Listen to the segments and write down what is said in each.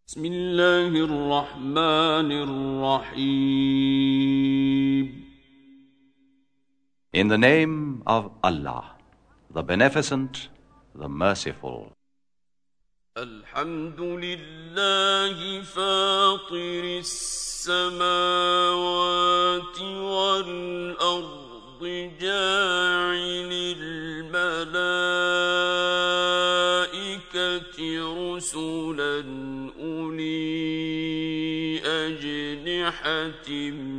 بسم الله الرحمن الرحيم. In the name of Allah, the Beneficent, the Merciful. الحمد لله فاطر السماوات والأرض جاعل الملائكة رسلا أولي أجنحة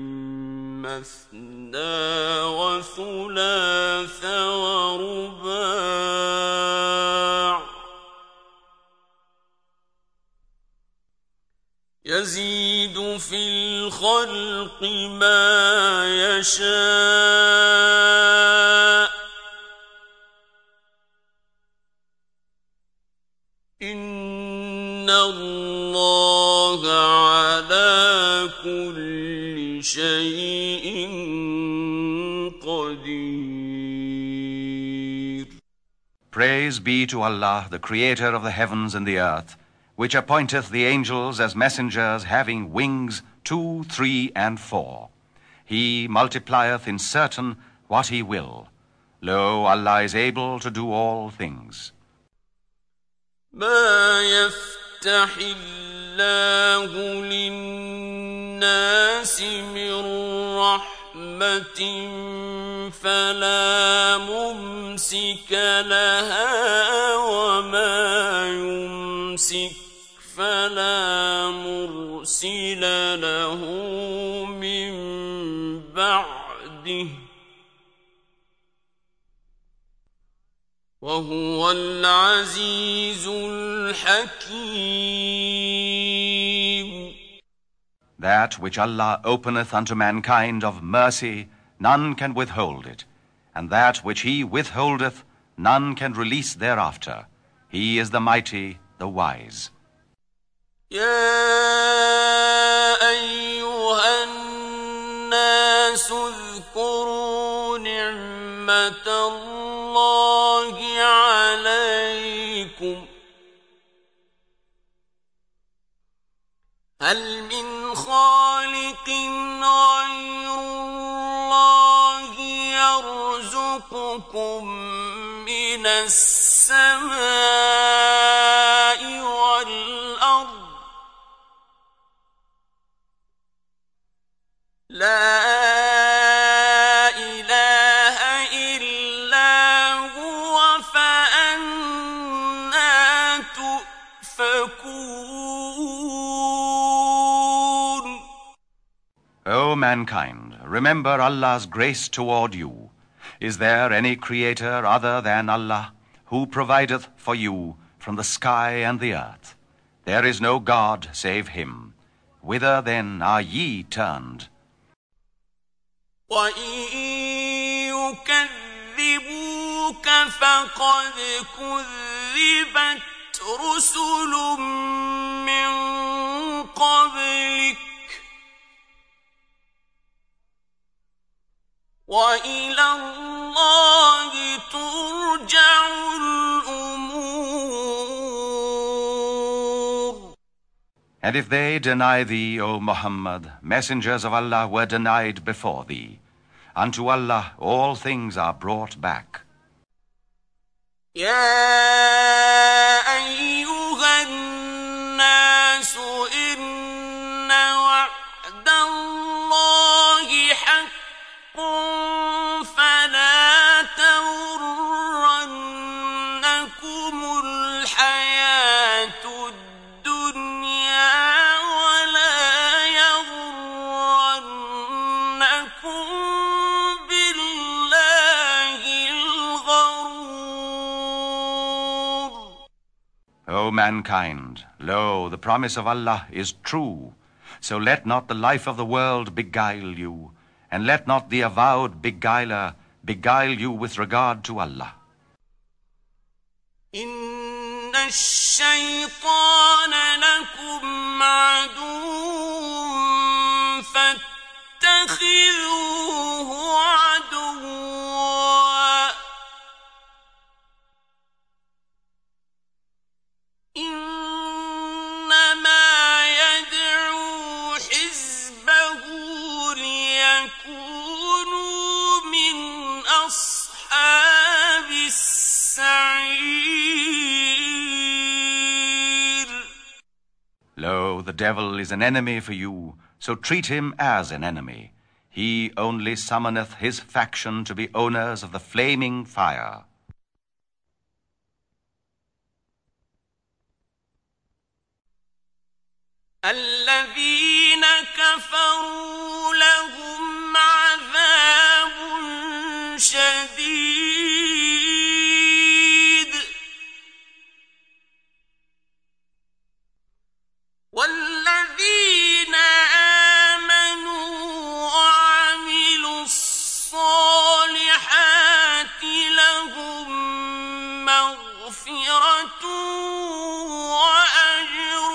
مثنى وثلاث ورباع يزيد في الخلق ما يشاء إن الله على كل شيء قدير. Praise be to Allah, the Creator of the heavens and the earth, which appointeth the angels as messengers having wings 2, 3, and 4. He multiplieth in certain what he will. Lo, Allah is able to do all things. ما يفتح الله للناس من رحمة فلا ممسك لها وما يمسك فلا مرسل له من بعده وهو العزيز الحكيم. That which Allah openeth unto mankind of mercy, none can withhold it, and that which he withholdeth, none can release thereafter. He is the mighty, the wise. يا أيها الناس اذكروا نعمة الله عليكم هل من خالق غير الله يرزقكم من السماء والأرض لا إله إلا هو فأنى تؤفكون. O mankind, remember Allah's grace toward you. Is there any creator other than Allah, who provideth for you from the sky and the earth? There is no God save him. Whither then are ye turned? وَإِن يُكَذِّبُوكَ فَقَدْ كُذِّبَتْ رُسُلٌ مِّن قَبْلِكَ وَإِلَى اللَّهِ تُرْجَعُ الْأُمُورُ. And if they deny thee, O Muhammad, messengers of Allah were denied before thee. Unto Allah all things are brought back. يا أيها الناس إن وعد الله حق فلا تغرنكم الحياة الدنيا ولا يغرنكم بالله الغرور. O mankind, lo, the promise of Allah is true. So let not the life of the world beguile you, and let not the avowed beguiler beguile you with regard to Allah. إن الشيطان لكم عدو فاتخذوه عدوا إنما Lo, the devil is an enemy for you, so treat him as an enemy. He only summoneth his faction to be owners of the flaming fire. الذين كفروا لهم عذاب شديد والذين آمنوا وعملوا الصالحات لهم مغفرة وأجر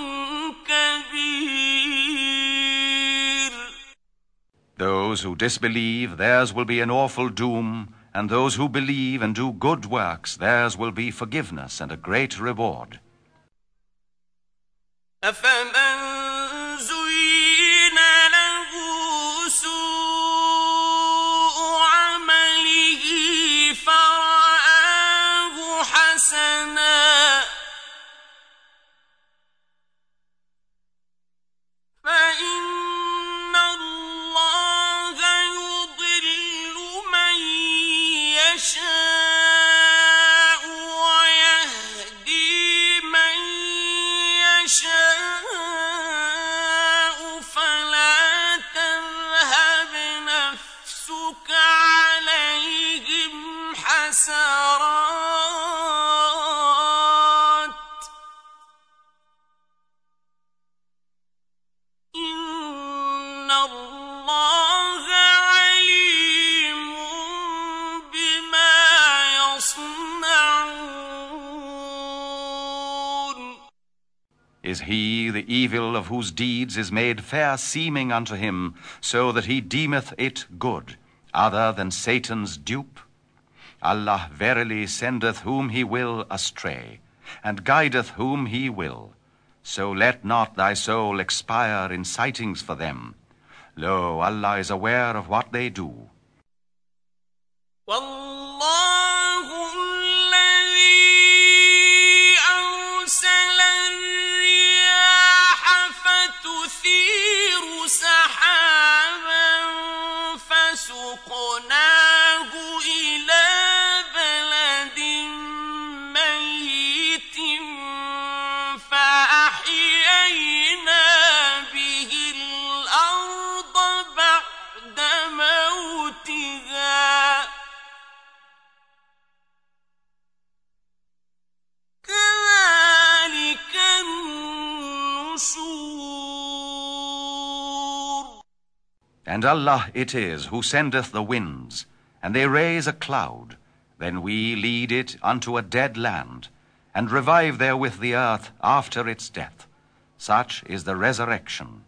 كبير. Those who disbelieve, theirs will be an awful doom, and those who believe and do good works, theirs will be forgiveness and a great reward. أفمن زين له سوء عمله فرآه حسنا فإن الله يضل من يشاء ويهدي من يشاء فلا تذهب نفسك عليهم حسرات إن الله عليم بما يصنعون. Is he the evil of whose deeds is made fair seeming unto him, so that he deemeth it good, other than Satan's dupe? Allah verily sendeth whom he will astray, and guideth whom he will. So let not thy soul expire in sightings for them. Lo, Allah is aware of what they do. والله الذي أرسل الرياح فتثير سحابا فسقناه إلى بلد ميت فأحيينا به الأرض بعد موتها كذلك النشور. And Allah it is who sendeth the winds, and they raise a cloud. Then we lead it unto a dead land, and revive therewith the earth after its death. Such is the resurrection.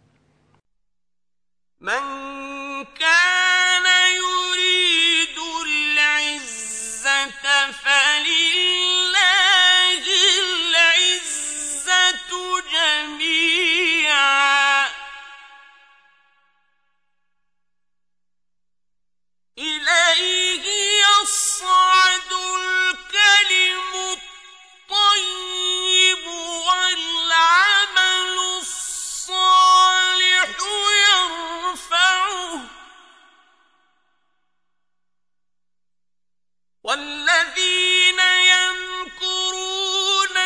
من كان يريد العزة فلله العزة جميعا إليه يصعد الكلم الطيب والعمل الصالح يرفعه والذين يمكرون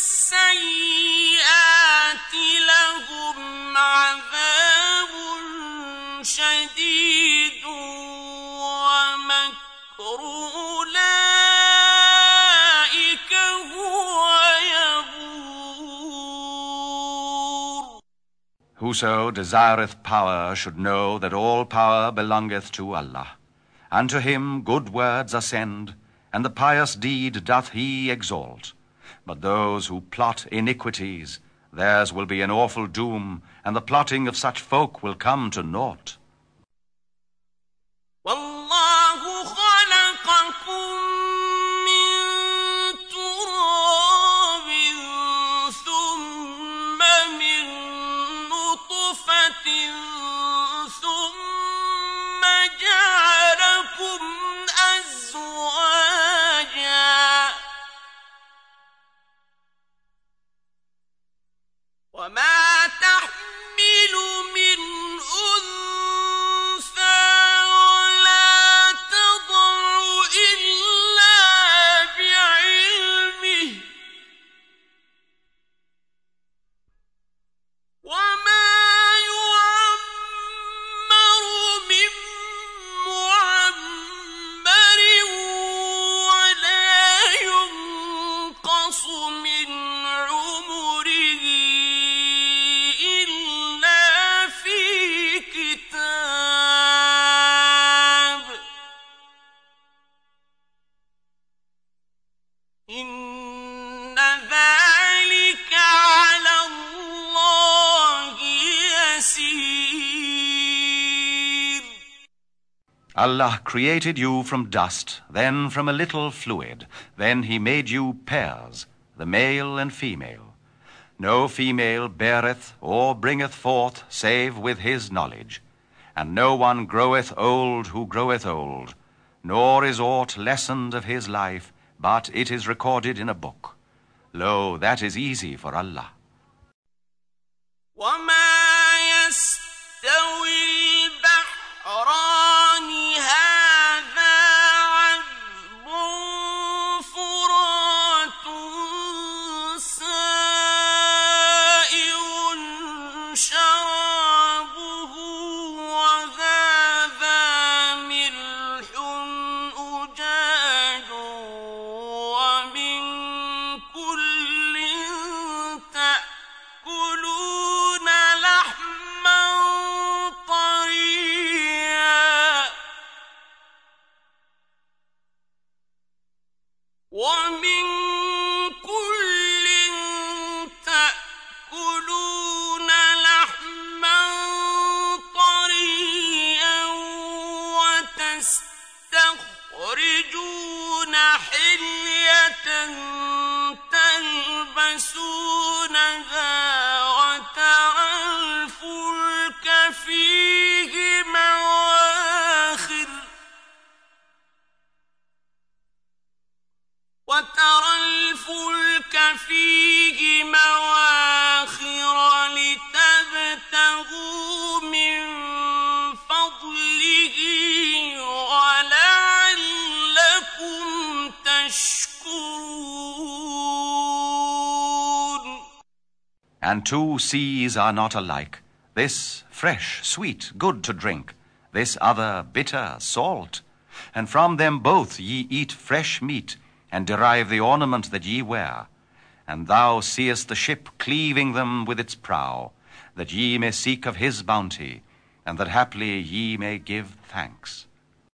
السيئات لهم عذاب شديد ومكر أولئك هو يبور. Whoso desireth power should know that all power belongeth to Allah. Unto him good words ascend, and the pious deed doth he exalt. But those who plot iniquities, theirs will be an awful doom, and the plotting of such folk will come to naught. والله خلقكم من تراب ثم من نطفة ثم جعلكم أزواجا وما تحمل من أنثى ولا تضع إلا بعلمه وما يعمر من معمر ولا ينقص من عمره إلا في كتاب إن ذلك على الله يسير. Allah created you from dust, then from a little fluid. Then he made you pairs, the male and female. No female beareth or bringeth forth save with his knowledge. And no one groweth old who groweth old, nor is aught lessened of his life, but it is recorded in a book. Lo, that is easy for Allah. وما يستوي البحران هذا عذب فرات سائغ شرابه وهذا ملح أجاج ومن كل تأكلون لحما طريا ومن كل تأكلون لحما طريا وتستخرجون حلية تلبسونها وترى الفلك فيه مواخر لتبتغوا من فضله ولعلكم تشكرون. And two seas are not alike. This fresh, sweet, good to drink. This other bitter, salt. And from them both ye eat fresh meat, and derive the ornament that ye wear. And thou seest the ship cleaving them with its prow, that ye may seek of his bounty, and that haply ye may give thanks.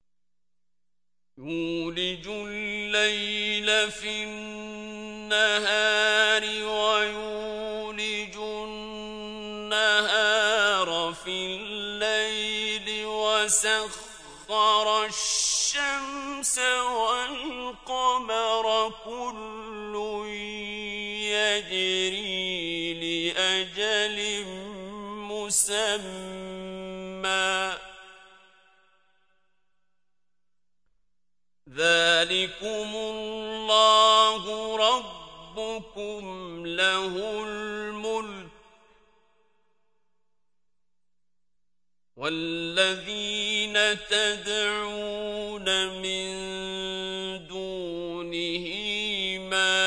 يولج الليل في النهار ويولج النهار في الليل وسخر الشمس والقمر كل يجري لأجل مسمى ذلكم الله ربكم له الملك والذين تدعون من دونه ما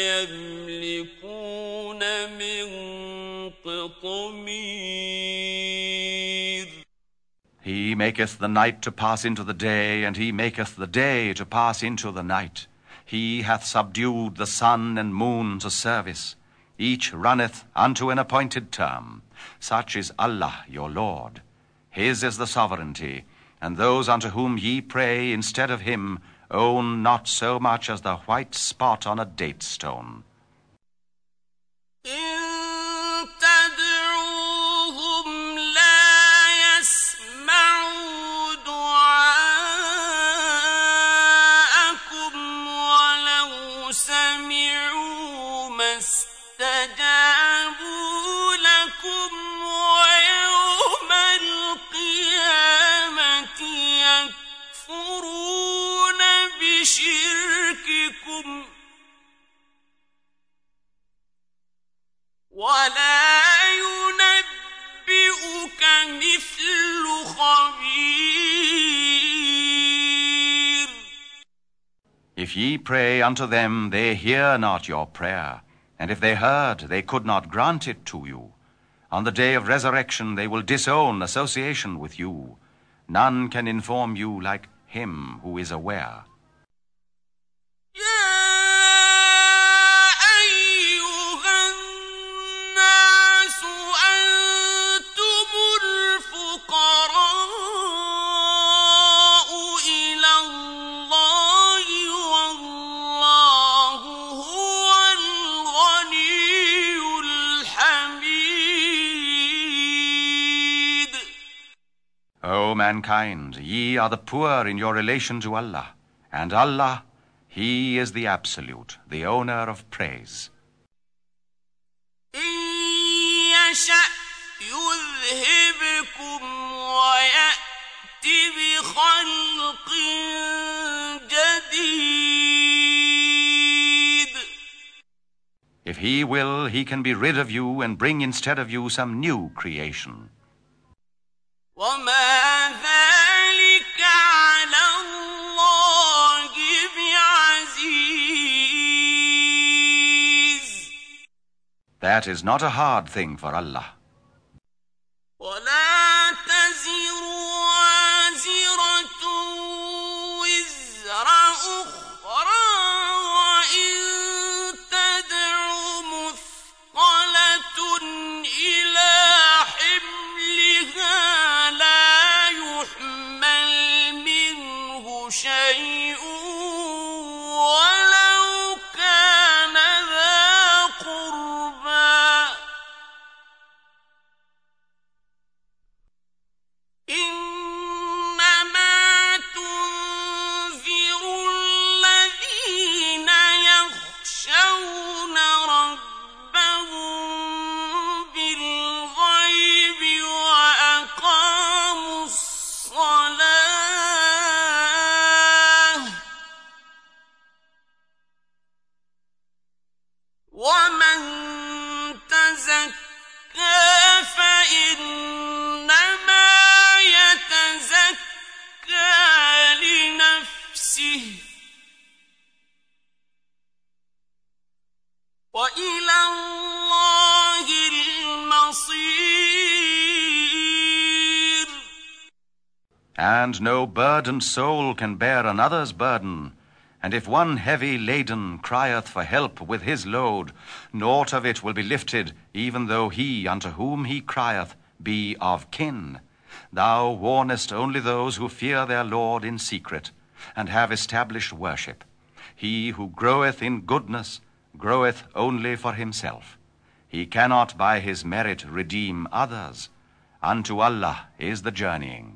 يملكون من قطمير. He maketh the night to pass into the day, and he maketh the day to pass into the night. He hath subdued the sun and moon to service. Each runneth unto an appointed term. Such is Allah your Lord. His is the sovereignty, and those unto whom ye pray instead of him own not so much as the white spot on a date stone. ولا مثل خبير. If ye pray unto them, they hear not your prayer. And if they heard, they could not grant it to you. On the day of resurrection, they will disown association with you. None can inform you like him who is aware. O mankind, ye are the poor in your relation to Allah, and Allah, He is the Absolute, the owner of praise. If He will, He can be rid of you and bring instead of you some new creation. وما ذلك على الله بعزيز. That is not a hard thing for Allah. ولا تزر وازرة وزر أخرى وإن تدع مثقلة إلى حملها شيء ولو كان ذا قربى إنما تنذر الذين يخشون ربهم بالغيب وأقاموا الصلاة ومن تزكى فإنما يتزكى لنفسه وإلى الله المصير. And no burdened soul can bear another's burden. And if one heavy laden crieth for help with his load, naught of it will be lifted, even though he unto whom he crieth be of kin. Thou warnest only those who fear their Lord in secret, and have established worship. He who groweth in goodness groweth only for himself. He cannot by his merit redeem others. Unto Allah is the journeying.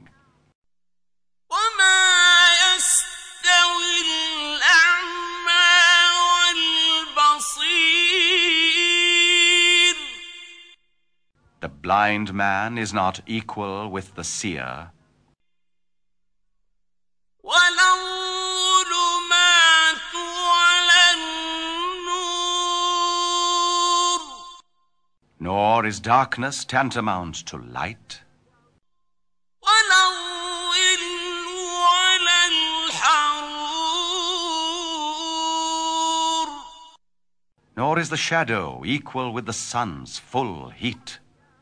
The blind man is not equal with the seer. Nor is darkness tantamount to light. Nor is the shadow equal with the sun's full heat.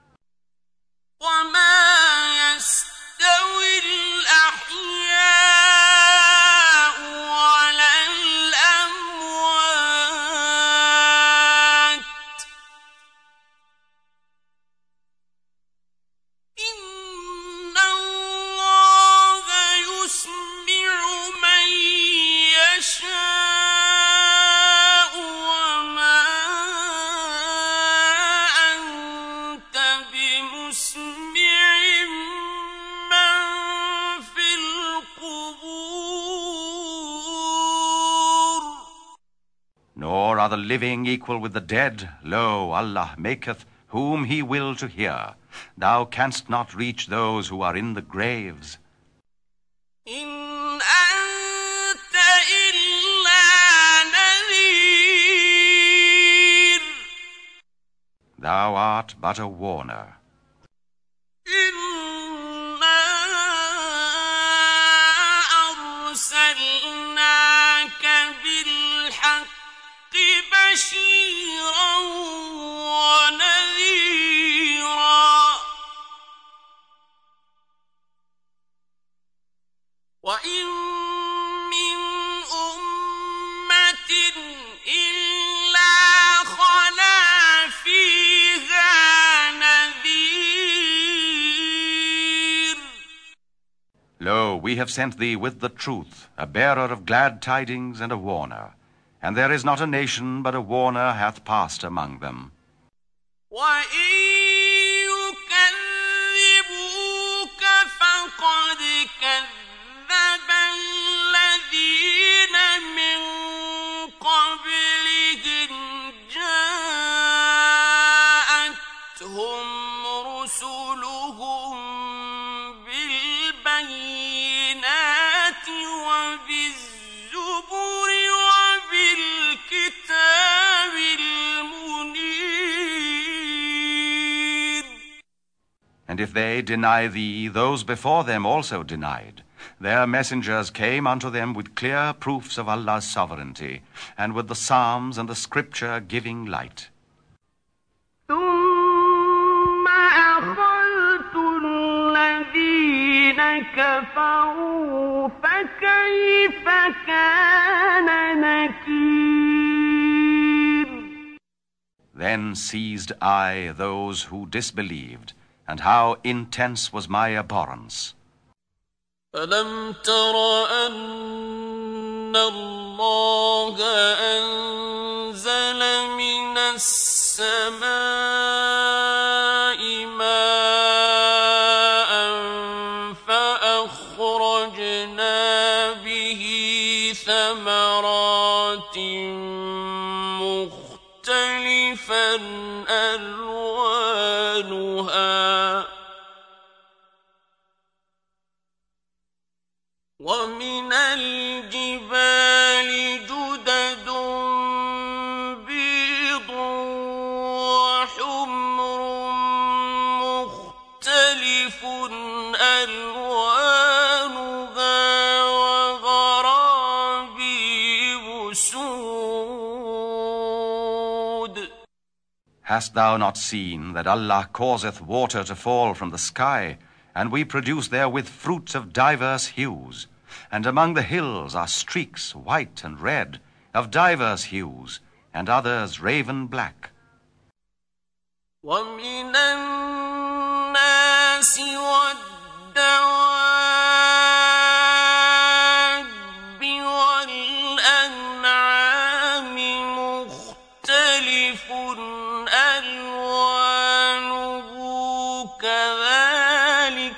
Nor are the living equal with the dead. Lo, Allah maketh whom He will to hear. Thou canst not reach those who are in the graves. Thou art but a warner. بشيرا ونذيرا وإن من أمة إلا خلا فيها نذير. Lo, we have sent thee with the truth, a bearer of glad tidings and a warner. And there is not a nation but a warner hath passed among them. وَإِن يُكَذِّبُوكَ فَقَدْ كَذَّبَ الَّذِينَ مِن قَبْلِهِمْ جَاءَتْهُمْ رُسُلُهُم بِالْبَيِّنَاتِ وَبِالزُّبُرِ وَبِالْكِتَابِ الْمُنِيرِ. And if they deny thee, those before them also denied. Their messengers came unto them with clear proofs of Allah's sovereignty, and with the Psalms and the Scripture giving light. ثُمَّ أَخَذْتُ الَّذِينَ كَفَرُوا فَكَيْفَ كَانَ نَكِيرِ. Then seized I those who disbelieved, and how intense was my abhorrence. أَلَمْ تَرَ أَنَّ اللَّهَ أَنزَلَ مِنَ السَّمَاءِ مَاءً فَأَخْرَجْنَا بِهِ ثَمَرَاتٍ مُخْتَلِفًا أَلْوَانُهَا وَمِنَ الْجِبَالِ جُدَدٌ بِيضٌ وَحُمْرٌ مُخْتَلِفٌ أَلْوَانُهَا وَغَرَابِيبُ سُودٌ. Hast thou not seen that Allah causeth water to fall from the sky, and we produce therewith fruits of diverse hues? And among the hills are streaks, white and red, of diverse hues, and others raven black. وَمِنَ النَّاسِ وَالدَّوَابِّ وَالْأَنْعَامِ مُخْتَلِفٌ أَلْوَانُهُ كَذَلِكَ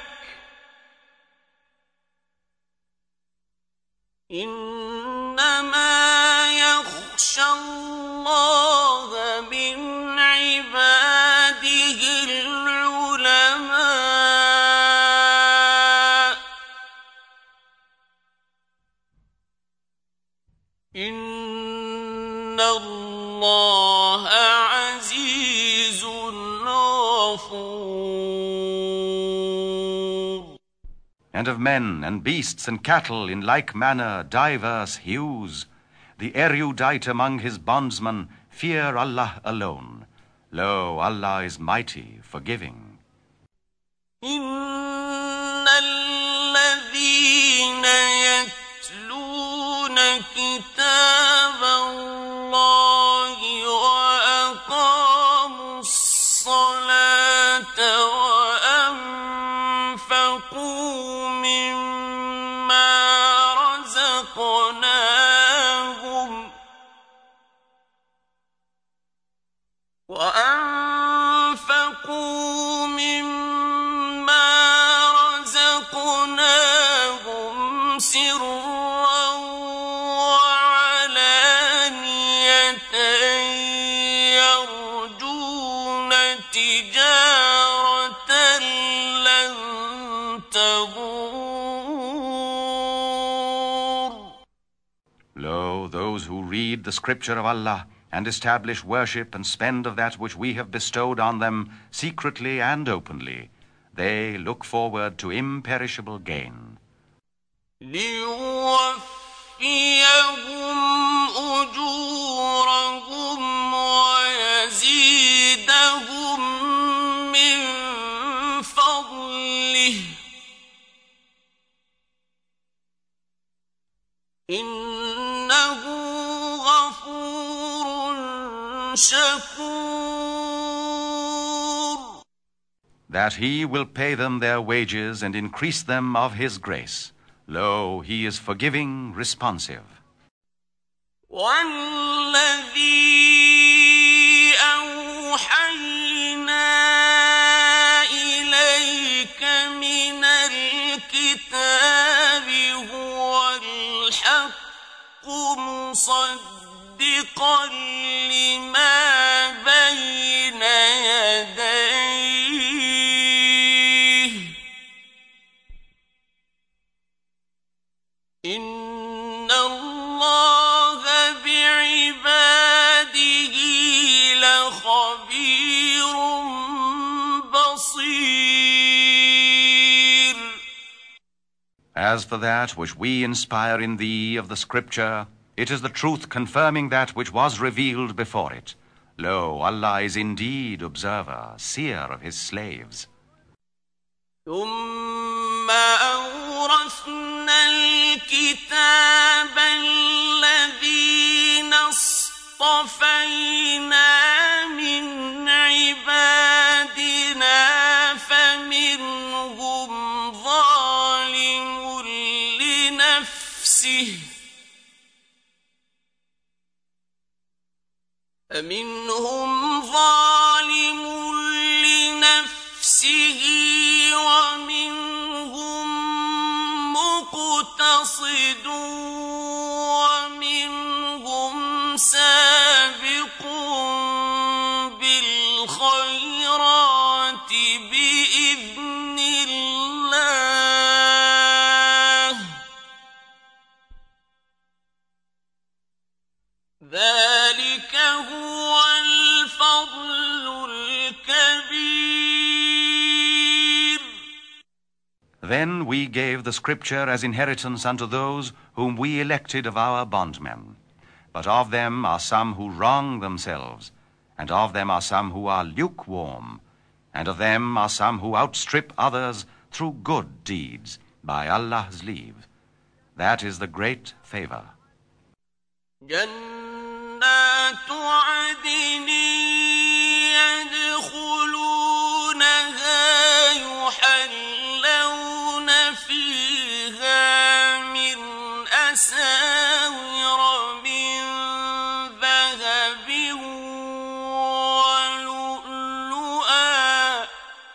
إِنَّمَا يَخْشَى اللَّهَ مِنْ عِبَادِهِ الْعُلَمَاءُ إِنَّ اللَّهَ عَزِيزٌ غَفُورٌ. And of men and beasts and cattle in like manner diverse hues. The erudite among his bondsmen fear Allah alone. Lo, Allah is mighty, forgiving. إِنَّ الَّذِينَ يَتْلُونَ كِتَابَ اللَّهِ وَأَقَامُوا الصَّلَاةَ وَأَنفَقُوا مِمَّا رَزَقْنَاهُمْ سِرًّا وَعَلَانِيَةً يَرْجُونَ تِجَارَةً لَّن تَبُورَ. Lo, those who read the scripture of Allah and establish worship and spend of that which we have bestowed on them secretly and openly, they look forward to imperishable gain. لِيُوَفِّيَهُمْ أُجُورَهُمْ شكور. That he will pay them their wages and increase them of his grace. Lo, he is forgiving, responsive. والذي أوحينا إليك من الكتاب هو الحق مصدقا لما بين يديه إن الله بعباده لخبير بصير. As for that which we inspire in thee of the Scripture, it is the truth confirming that which was revealed before it. Lo, Allah is indeed observer, seer of his slaves. ثم أورثنا الكتاب الذين اصطفينا من عبادنا فمنهم ظالم لنفسه ومنهم مقتصد ومنهم سابق بالخيرات بإذن الله ذلك هو الفضل الكبير. Then we gave the Scripture as inheritance unto those whom we elected of our bondmen. But of them are some who wrong themselves, and of them are some who are lukewarm, and of them are some who outstrip others through good deeds, by Allah's leave. That is the great favor. جنات عدن يدخلونها يحلون فيها من أساور من ذهب ولؤلؤا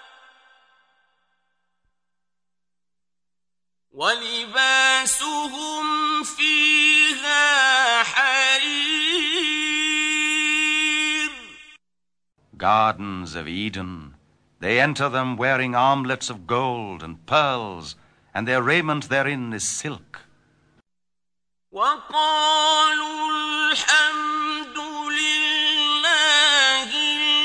ولباسهم فيها حرير. Gardens of Eden, they enter them wearing armlets of gold and pearls, and their raiment therein is silk. وقالوا الحمد لله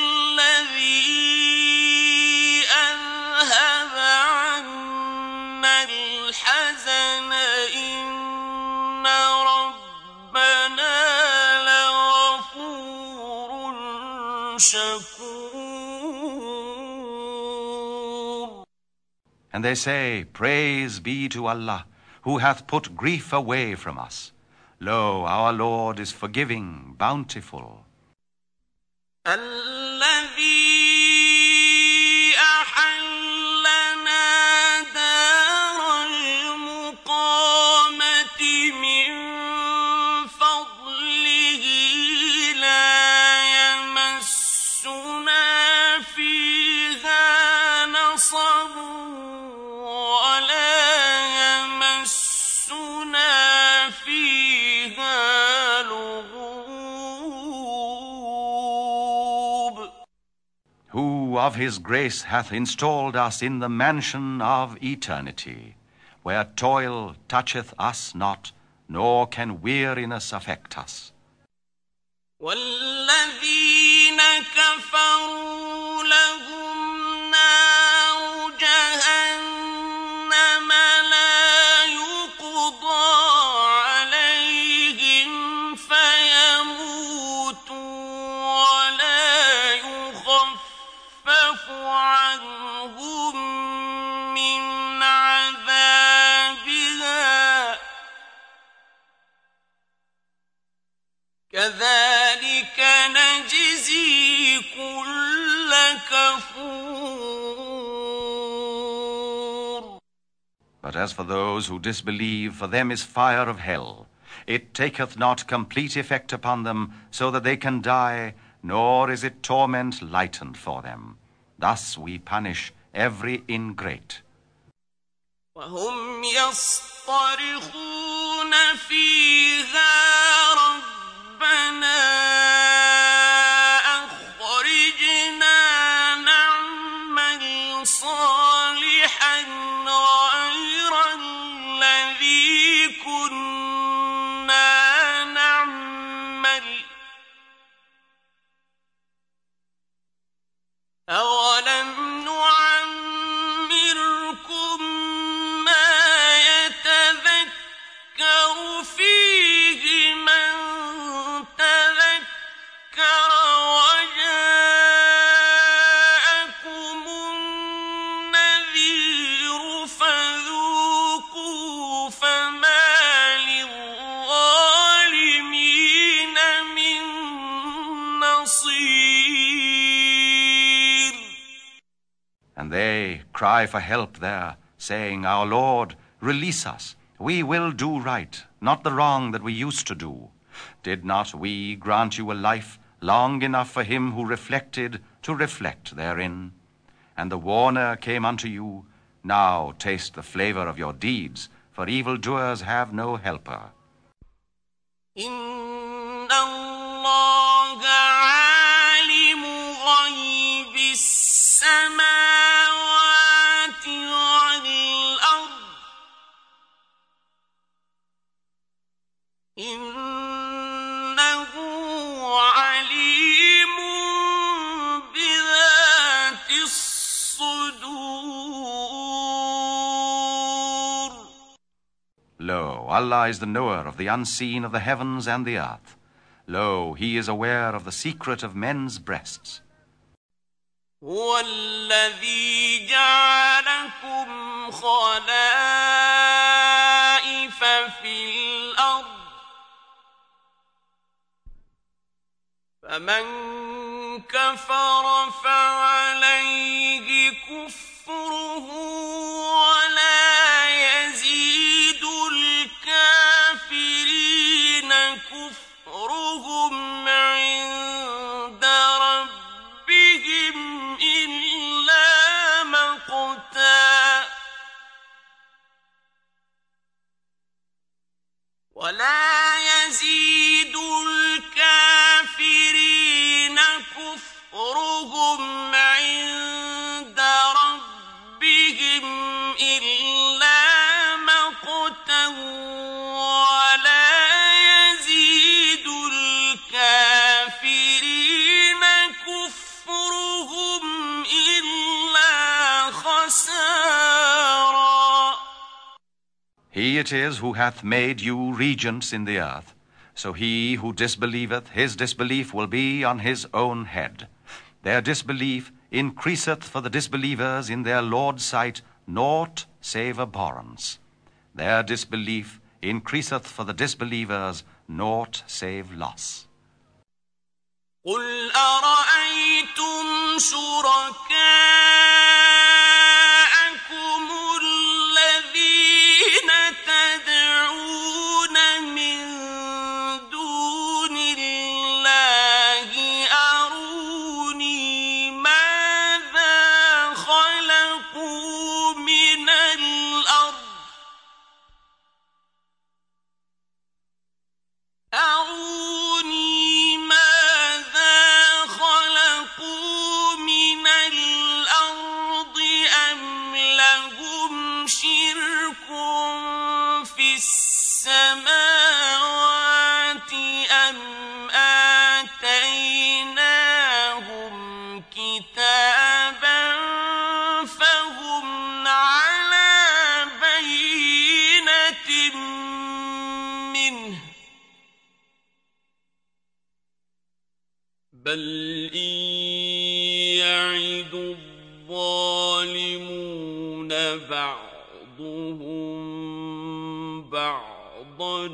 الذي أذهب عنا الحزن إن ربنا لغفور شكور. And they say, Praise be to Allah, who hath put grief away from us. Lo, our Lord is forgiving, bountiful. الذي أحلنا دار المقامة من فضله لا يمسنا فيها نصب ولا يمسنا فيها لغوب. Who of his grace hath installed us in the mansion of eternity, where toil toucheth us not, nor can weariness affect us. والذين كفروا لهم نار جهنم لا يقضى عليهم فيموتوا ولا يخفف عنهم من عذابها كذلك نجزي as for those who disbelieve, for them is fire of hell. It taketh not complete effect upon them, so that they can die, nor is it torment lightened for them. Thus we punish every ingrate. وهم يصطرخون فيها ربنا أخرجنا نعمل صالحا غير الذي كنا نعمل أولم نعمركم ما يتذكر فيه من تذكر وجاءكم النذير فذوقوا فما للظالمين من نصير. And they cry for help there, saying, Our Lord, release us. We will do right, not the wrong that we used to do. Did not we grant you a life long enough for him who reflected to reflect therein? And the warner came unto you. Now taste the flavor of your deeds, for evildoers have no helper. إن الله عالم غيب السماوات والأرض إنه عليم بذات الصدور. Lo, Allah is the knower of the unseen of the heavens and the earth. Lo, he is aware of the secret of men's breasts. هو الذي جعلكم خلائف في الأرض فمن كفر فعليه كفره ولا يزيد الكافرين كفرهم عند ربهم إلا مقتا ولا يزيد الكافرين كفرهم عند ربهم إلا مقتا ولا يزيد الكافرين كفرهم إلا خسارا. He it is who hath made you regents in the earth. So he who disbelieveth, his disbelief will be on his own head. Their disbelief increaseth for the disbelievers in their Lord's sight naught save abhorrence. Their disbelief increaseth for the disbelievers naught save loss. قل أرأيتم شركاءكم الذين تدعون من دون الله أروني ماذا خلقوا من الأرض أروني ماذا خلقوا من الأرض أم لهم شرك في السماوات أم آتيناهم كتابا فهم على بينة منه بل إن يعد الظالمون بعضهم بعضا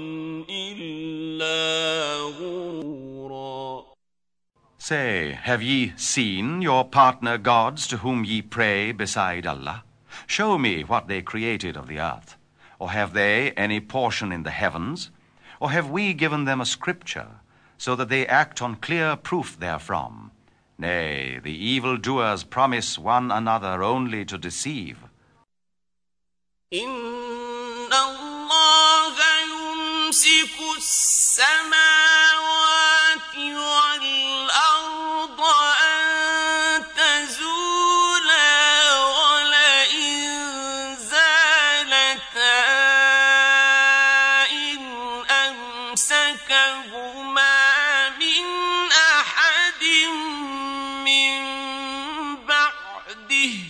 إلا غرورا. Say, have ye seen your partner gods to whom ye pray beside Allah? Show me what they created of the earth. Or have they any portion in the heavens? Or have we given them a scripture, so that they act on clear proof therefrom? Nay, the evildoers promise one another only to deceive. إن الله يمسك السماوات والأرض أن تزولا ولئن زالتا إن أمسكهما من أحد من بعده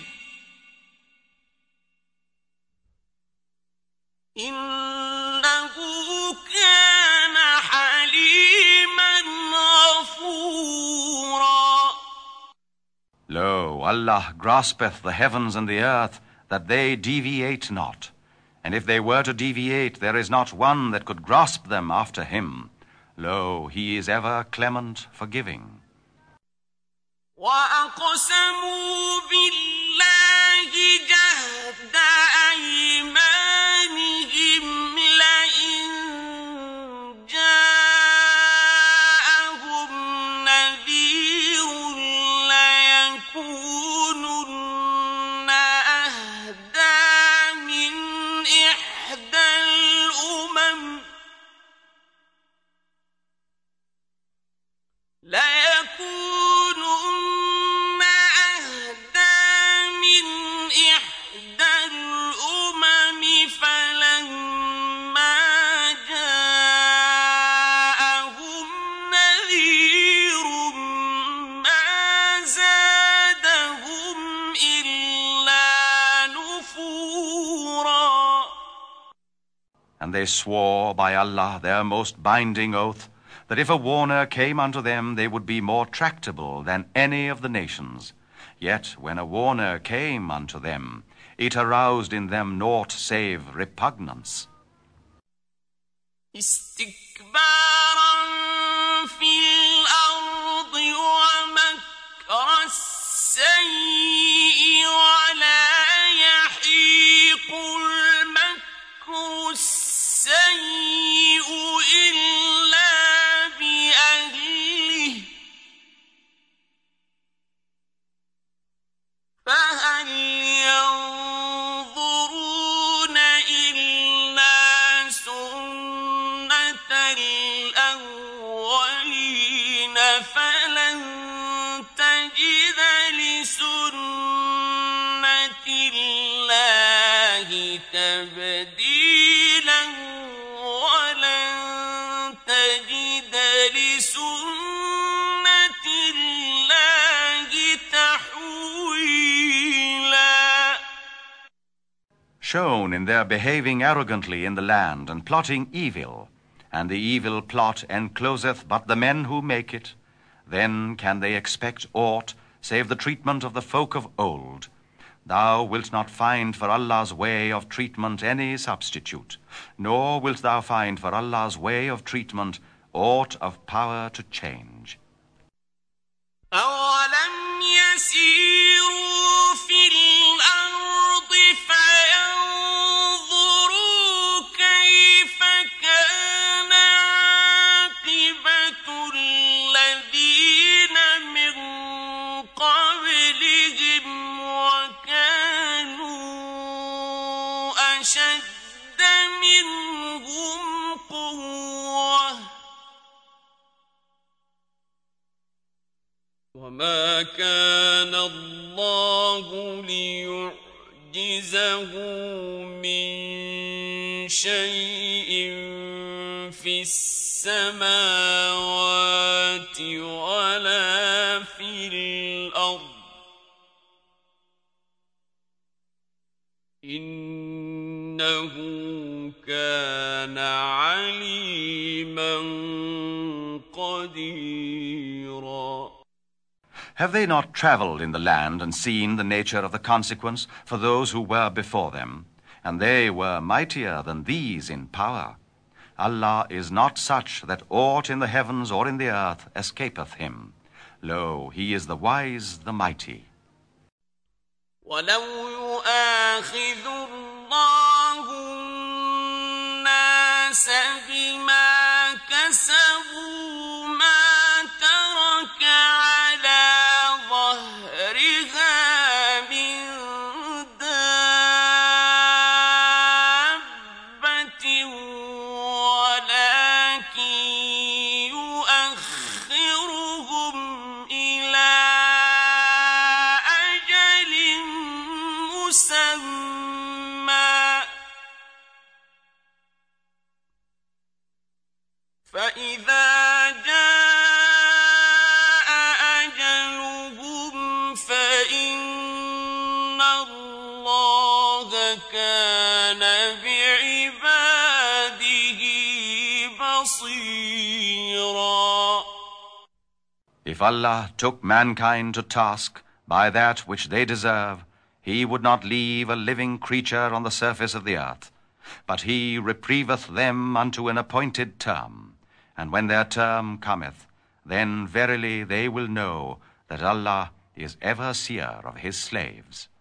إنه كان حليما غفورا. Lo, Allah graspeth the heavens and the earth, that they deviate not. And if they were to deviate, there is not one that could grasp them after him. Lo, he is ever clement, forgiving. وأقسموا بالله جهد أيمانهم لئن جاءهم نذير ليكونن أهدى من إحدى الأمم فلما جاءهم نذير ما زادهم إلا نفورا. And they swore by Allah their most binding oath, that if a warner came unto them, they would be more tractable than any of the nations. Yet when a warner came unto them, it aroused in them naught save repugnance. استكبارا في الأرض ومكر السيء ولا يحيق المكر السيء إلا بأهله فهل ينظرون إلا سنة الأولين فلن تجد لسنة الله تبديلا ولن تجد لسنة الله تحويلا. Shown in their behaving arrogantly in the land and plotting evil, and the evil plot encloseth but the men who make it, then can they expect aught save the treatment of the folk of old. Thou wilt not find for Allah's way of treatment any substitute, nor wilt thou find for Allah's way of treatment aught of power to change. أولم يسيروا في الأرض فينظروا كيف كان عاقبة الذين من قبلهم وكانوا أشد منهم قوة وما كان الله ليعجزه من شيء في السماوات ولا في الأرض إنه كان عليما قديرا. Have they not traveled in the land and seen the nature of the consequence for those who were before them? And they were mightier than these in power. Allah is not such that aught in the heavens or in the earth escapeth him. Lo, he is the wise, the mighty. ولو يؤاخذ الله بِحَسَبِ مَا كَسَبُوا مَا تَرَكَ عَلَىٰ ظَهْرِهَا مِن دَابَّةٍ وَلَٰكِن يُؤَخِّرُهُمْ إِلَىٰ أَجَلٍ مُّسَمًّى ۖ فَإِذَا جَاءَ أَجَلُهُمْ فَإِنَّ اللَّهَ كَانَ بِعِبَادِهِ بَصِيرًا. If Allah took mankind to task by that which they deserve, He would not leave a living creature on the surface of the earth, but He reprieveth them unto an appointed term. And when their term cometh, then verily they will know that Allah is ever seer of His slaves.